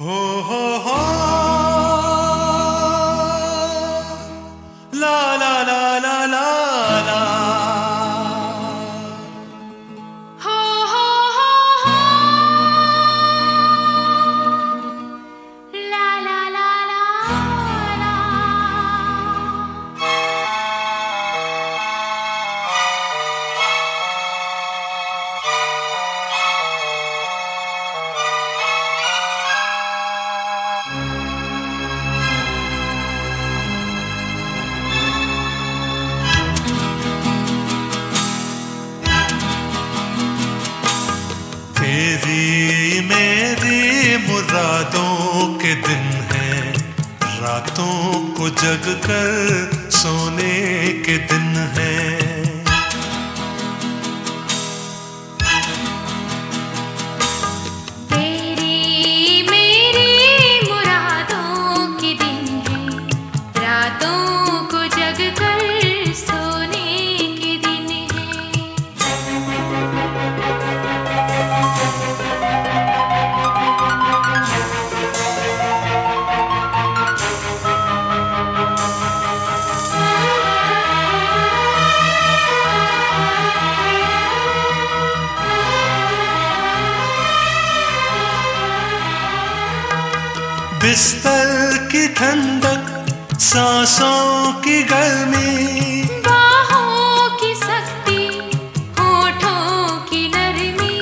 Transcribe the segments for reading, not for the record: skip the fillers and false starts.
हो हो ला ला ला ला ला ला हो ला ला ला ला ला। तेरी मेरी मुरादों के दिन हैं, रातों को जग कर सोने के दिन हैं। तेरी मेरी मुरादों के दिन हैं, रातों को जग कर सोने के दिन हैं। बिस्तर की ठंडक, सांसों की गर्मी, बाहों की सख्ती, होठों की नरमी।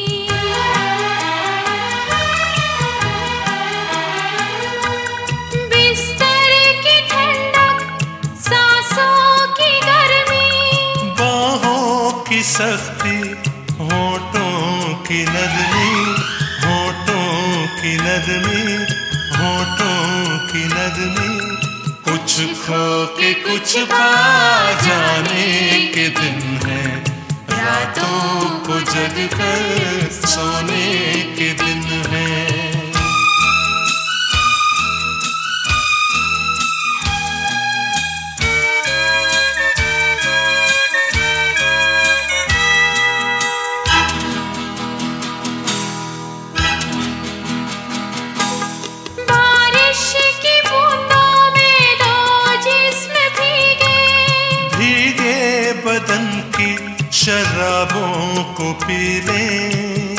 बिस्तर की ठंडक, सांसों की गर्मी, बाहों की सख्ती, होठों की नरमी, होठों की नरमी, होठों की नरमी। कुछ खो के कुछ पा जाने के दिन है, रातों को जग कर सोने के दिन है। बदन की शराबों को पी लें,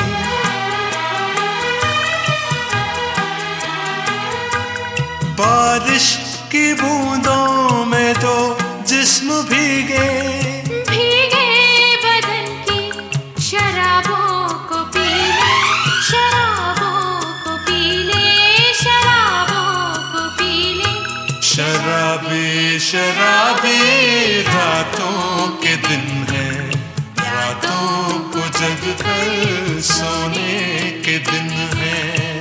बारिश की बूंदों में दो जिस्म भीगे, भीगे बदन की शराबों को पी ले, शराबों को पी ले, शराबों को पी ले। शराबी शराबी रातों के दिन है, रातों को जग कर सोने के दिन है।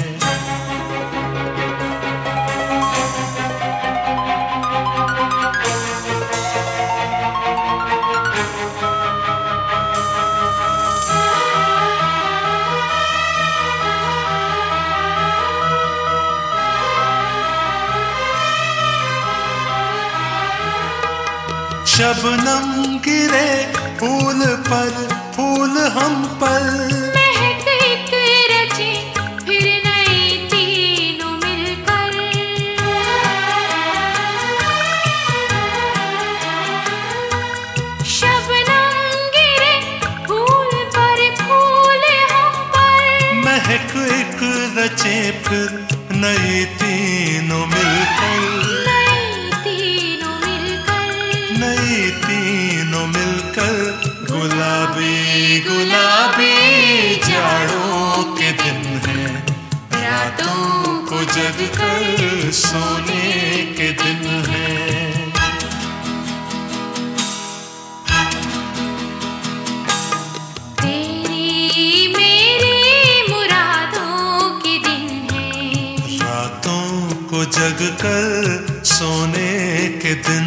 शबनम गिरे फूल पर, फूल हम पर, महक एक रचे फिर नई तीनों मिलकर। शबनम गिरे फूल पर, फूल हम पर, महक एक रचे फिर नई तीनों मिलकर, नई तीनों मिलकर। गुलाबी गुलाबी जाड़ों के दिन है, रातों को जग कर सोने के दिन है। तेरी मेरी मुरादों के दिन हैं, रातों को जग कर सोने के दिन